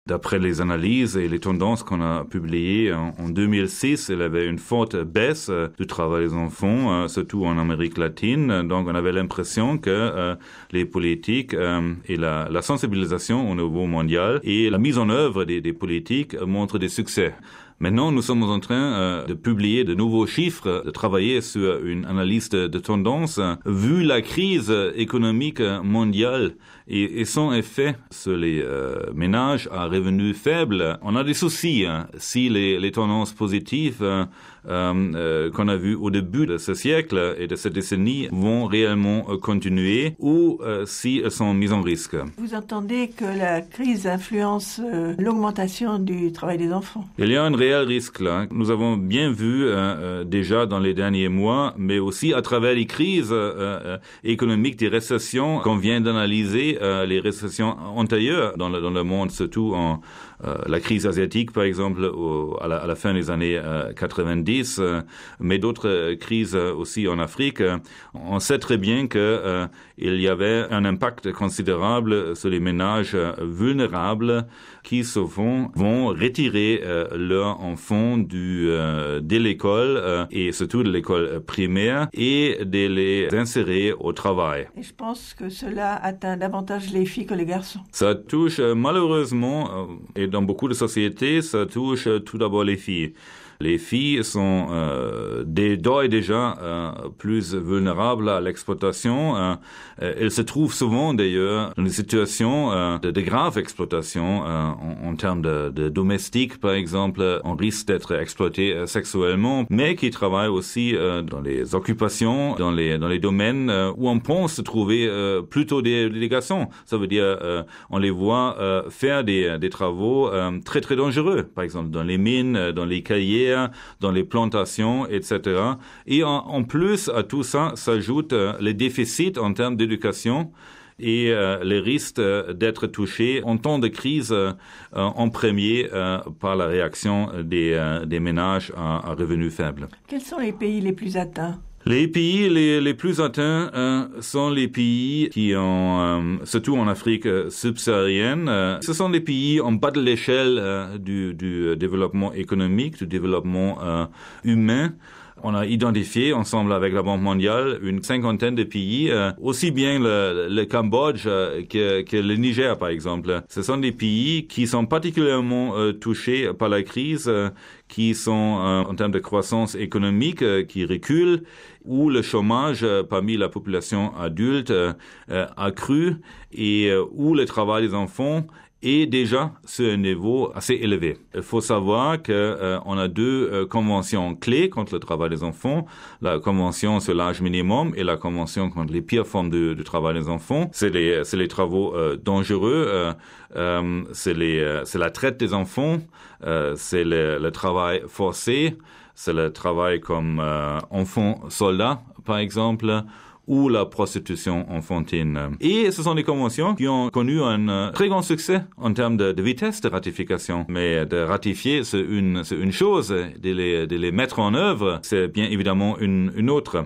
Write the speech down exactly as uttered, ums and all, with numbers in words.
D'après les analyses et les tendances qu'on a publiées en, en deux mille six, il y avait une forte baisse euh, du travail des enfants, euh, surtout en Amérique latine. Donc, on avait l'impression que euh, les politiques euh, et la, la sensibilisation au niveau mondial et la mise en œuvre des, des politiques euh, montrent des succès. Maintenant, nous sommes en train euh, de publier de nouveaux chiffres, de travailler sur une analyse de, de tendance. Vu la crise économique mondiale et, et son effet sur les euh, ménages à revenus faibles, on a des soucis. Hein, si les, les tendances positives euh, euh, qu'on a vues au début de ce siècle et de cette décennie vont réellement euh, continuer ou euh, si elles sont mises en risque. Vous entendez que la crise influence euh, l'augmentation du travail des enfants? Il y a un réel risque là. Nous avons bien vu euh, euh, déjà dans les derniers mois, mais aussi à travers les crises euh, euh, économiques, des récessions qu'on vient d'analyser, euh, les récessions antérieures dans le, dans le monde, surtout en euh, la crise asiatique par exemple au, à, la, à la fin des années euh, quatre-vingt-dix, euh, mais d'autres euh, crises aussi en Afrique. On sait très bien que euh, il y avait un impact considérable sur les ménages euh, vulnérables qui souvent vont retirer euh, leurs enfants du, euh, de l'école euh, et surtout de l'école primaire et de les insérer au travail. Et je pense que cela atteint davantage les filles que les garçons. Ça touche euh, malheureusement, euh, et dans beaucoup de sociétés, ça touche euh, tout d'abord les filles. Les filles sont euh, d'ores et déjà euh, plus vulnérables à l'exploitation. Euh, elles se trouvent souvent d'ailleurs dans des situations euh, de, de grave exploitation euh, en, en termes de, de domestiques par exemple. On risque d'être exploité euh, sexuellement, mais qui travaillent aussi euh, dans les occupations, dans les dans les domaines euh, où on pense trouver euh, plutôt des, des garçons. Ça veut dire euh, on les voit euh, faire des, des travaux euh, très très dangereux, par exemple dans les mines, dans les carrières, dans les plantations, et cetera. Et en, en plus à tout ça s'ajoutent euh, les déficits en termes d'éducation et euh, les risques euh, d'être touchés en temps de crise euh, en premier euh, par la réaction des, euh, des ménages à, à revenus faibles. Quels sont les pays les plus atteints? Les pays les, les plus atteints euh, sont les pays qui ont, euh, surtout en Afrique euh, subsaharienne, euh, ce sont des pays en bas de l'échelle euh, du, du développement économique, du développement euh, humain. On a identifié ensemble avec la Banque mondiale une cinquantaine de pays, euh, aussi bien le, le Cambodge euh, que, que le Niger par exemple. Ce sont des pays qui sont particulièrement euh, touchés par la crise, euh, qui sont euh, en termes de croissance économique euh, qui reculent, où le chômage euh, parmi la population adulte euh, euh, a cru et euh, où le travail des enfants est déjà sur un niveau assez élevé. Il faut savoir que euh, on a deux euh, conventions clés contre le travail des enfants, la convention sur l'âge minimum et la convention contre les pires formes de, de travail des enfants. C'est les c'est les travaux euh, dangereux, euh, euh, c'est les euh, c'est la traite des enfants, euh, c'est le, le travail forcé, c'est le travail comme euh, enfant soldat par exemple, ou la prostitution enfantine. Et ce sont des conventions qui ont connu un euh, très grand succès en termes de, de vitesse de ratification. Mais de ratifier, c'est une, c'est une chose, de les, de les mettre en œuvre, c'est bien évidemment une, une autre.